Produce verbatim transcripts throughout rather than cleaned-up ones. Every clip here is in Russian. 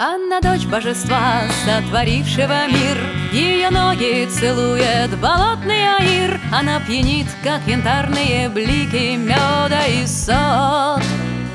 Анна, дочь божества, сотворившего мир, ее ноги целует болотный аир. Она пьянит, как янтарные блики меда и сот.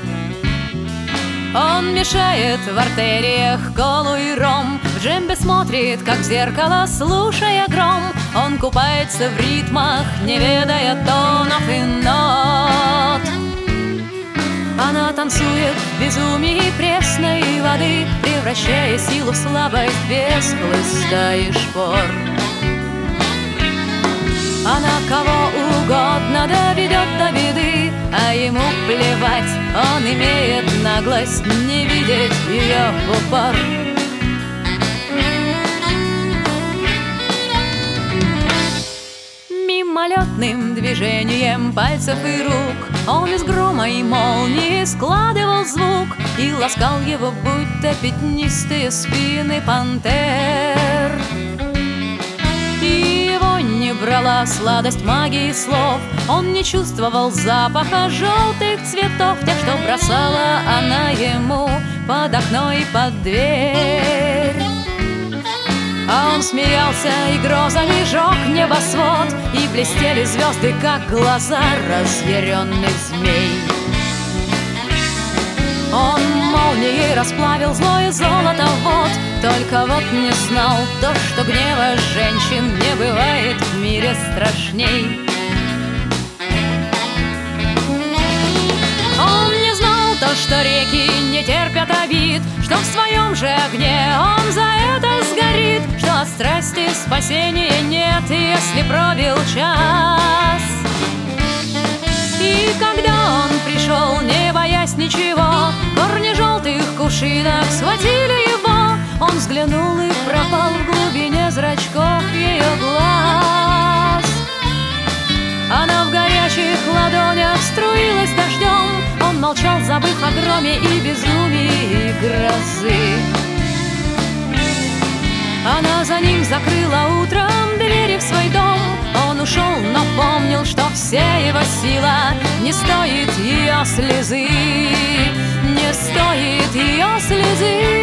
Он мешает в артериях колу и ром, в джембе смотрит, как в зеркало, слушая гром. Он купается в ритмах, не ведая тонов и нот. Она танцует в безумии пресной воды, превращая силу в слабость без хлыста и шпор. Она кого угодно доведет до беды, а ему плевать, он имеет наглость не видеть ее в упор. Мимолетным движением пальцев и рук он из грома и молнии складывал звук и ласкал его, будто пятнистые спины пантер. И его не брала сладость магии слов, он не чувствовал запаха желтых цветов, тех, что бросала она ему под окно и под дверь. А он смеялся, и грозами жег небосвод, и блестели звезды, как глаза разъяренных змей. Он молнией расплавил злое золото вод, только вот не знал то, что гнева женщин не бывает в мире страшней. Он не знал то, что реки не терпят обид, что в своем же огне он за это сгорит, что от страсти спасения нет, если пробил час. И когда он пришел, не боясь ничего, корни желтых кувшинок схватили его. Он взглянул и пропал в глубине зрачков ее глаз. Она в горячих ладонях струилась дождем, он молчал, забыв о громе и безумии грозы. Она за ним закрыла утром двери в свой дом. Он ушел, но помнил, что вся его сила не стоит ее слезы, не стоит ее слезы.